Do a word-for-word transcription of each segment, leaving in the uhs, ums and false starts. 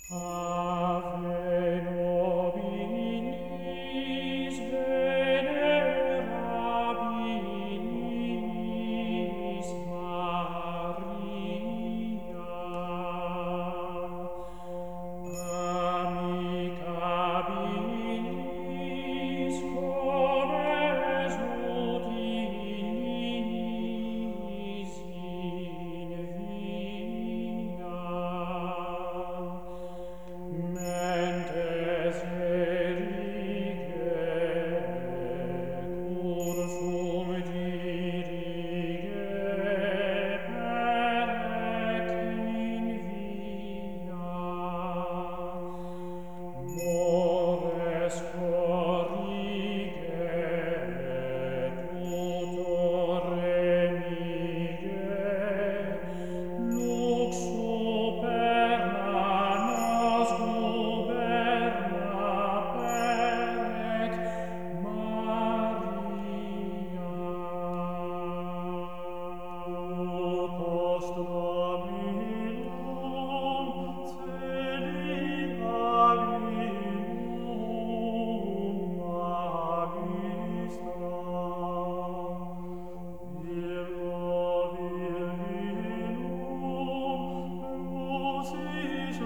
Ave nobis venerabilis Maria, amicabilis comes ut ignis in vina, mentes erige cursum dirige peret in vina, mores corrige tutor remige, lux superna nos guberna peret Maria. Post Dominum celi agium magistra, Virgo Virginum lucis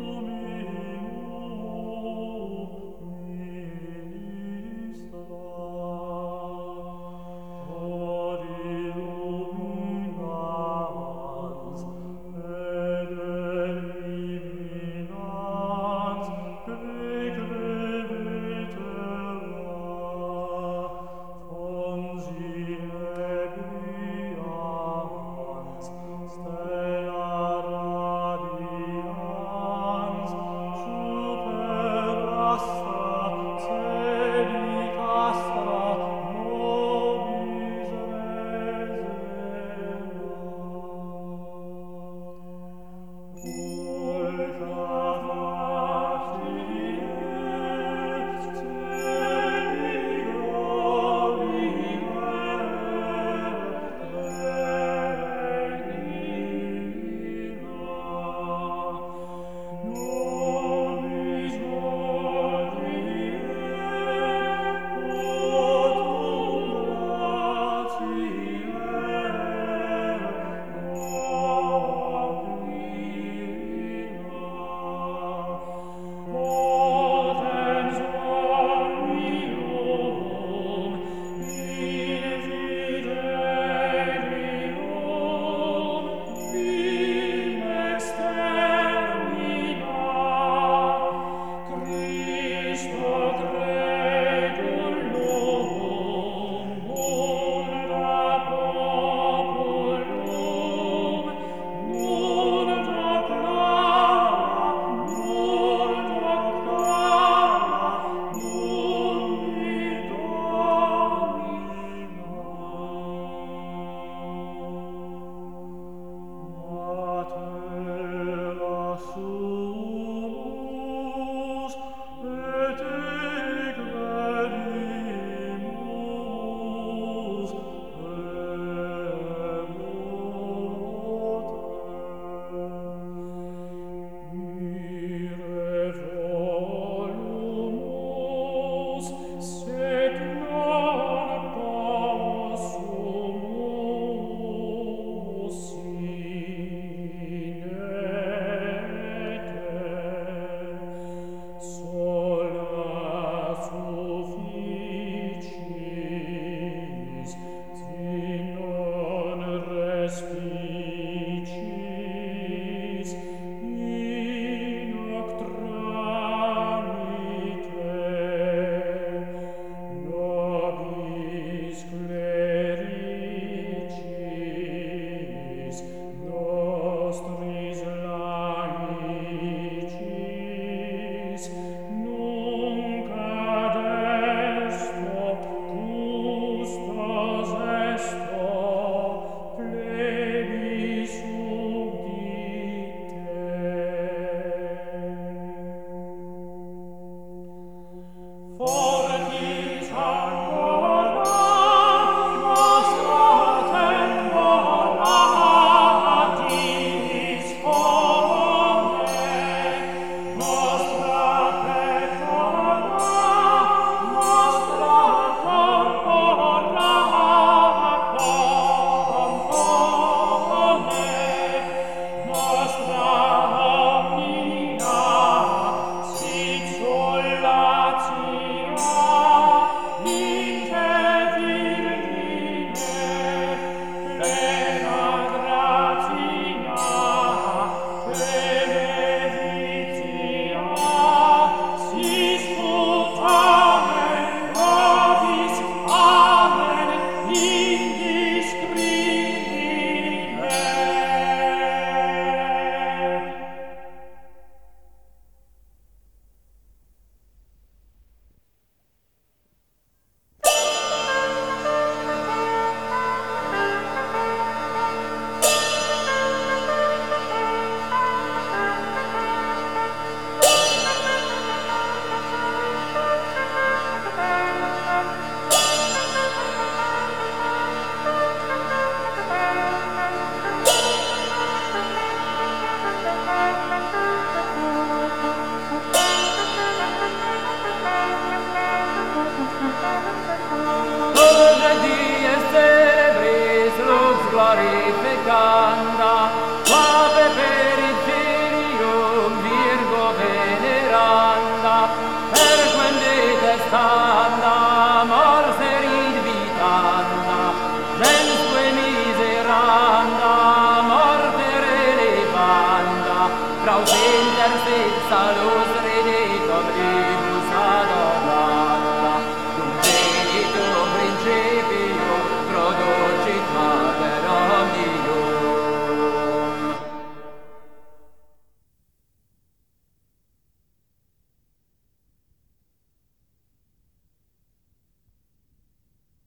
luminum ministra, od illuminans et eliminans precrevitera, consinebrians stella radians super astra celi castra nobis reservat. Ultra facies celi gloriae regnina, nobis hodie potum gratiae potens omnium in fidelium vim extermina, Christo credulum multa populum multa clara multa clara nulli domina. Mater assumus et equerimus remoter, ire volumus sed non possumus in et Salus Rede Dominus Adonai.